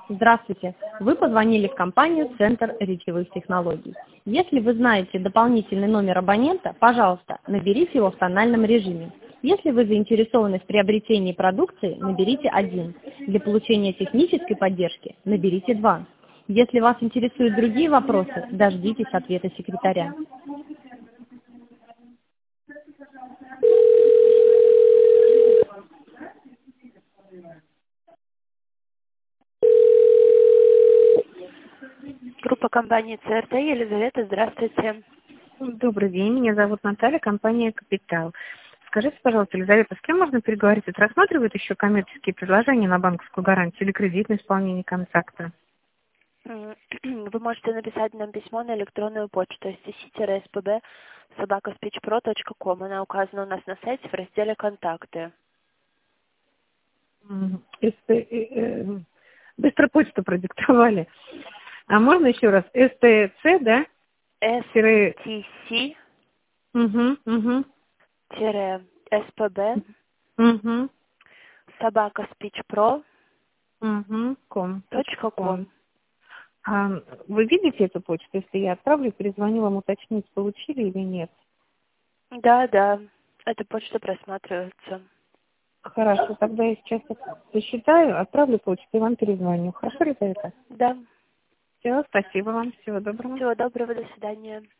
Здравствуйте! Вы позвонили в компанию «Центр речевых технологий». Если вы знаете дополнительный номер абонента, пожалуйста, наберите его в тональном режиме. Если вы заинтересованы в приобретении продукции, наберите 1. Для получения технической поддержки наберите 2. Если вас интересуют другие вопросы, дождитесь ответа секретаря. Группа компании ЦРТ. Елизавета, здравствуйте. Добрый день, меня зовут Наталья, компания «Капитал». Скажите, пожалуйста, Елизавета, с кем можно переговорить? Вот рассматривают еще коммерческие предложения на банковскую гарантию или кредитное исполнение контракта? Вы можете написать нам письмо на электронную почту st-spb@speechpro.com. Она указана у нас на сайте в разделе «Контакты». Быстро почту продиктовали. А можно еще раз? СТЦ, да? stc spb speechpro.com. Вы видите эту почту? Если я отправлю, перезвоню вам уточнить, получили или нет? Да, эта почта просматривается. Хорошо, тогда я сейчас посчитаю, отправлю почту и вам перезвоню. Хорошо, Елизавета? Да. Все, спасибо вам, всего доброго. Всего доброго, до свидания.